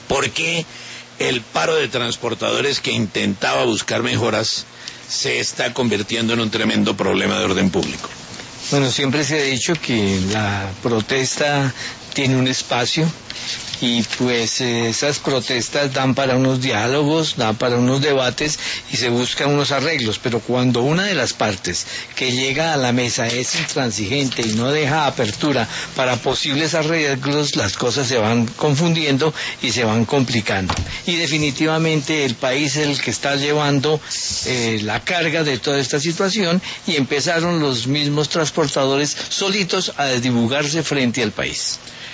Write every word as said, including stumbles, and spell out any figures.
¿Por qué el paro de transportadores que intentaba buscar mejoras se está convirtiendo en un tremendo problema de orden público? Bueno, siempre se ha dicho que la protesta tiene un espacio y pues eh, esas protestas dan para unos diálogos, dan para unos debates y se buscan unos arreglos, pero cuando una de las partes que llega a la mesa es intransigente y no deja apertura para posibles arreglos, las cosas se van confundiendo y se van complicando. Y definitivamente el país es el que está llevando eh, la carga de toda esta situación y empezaron los mismos transportadores solitos a desdibujarse frente al país.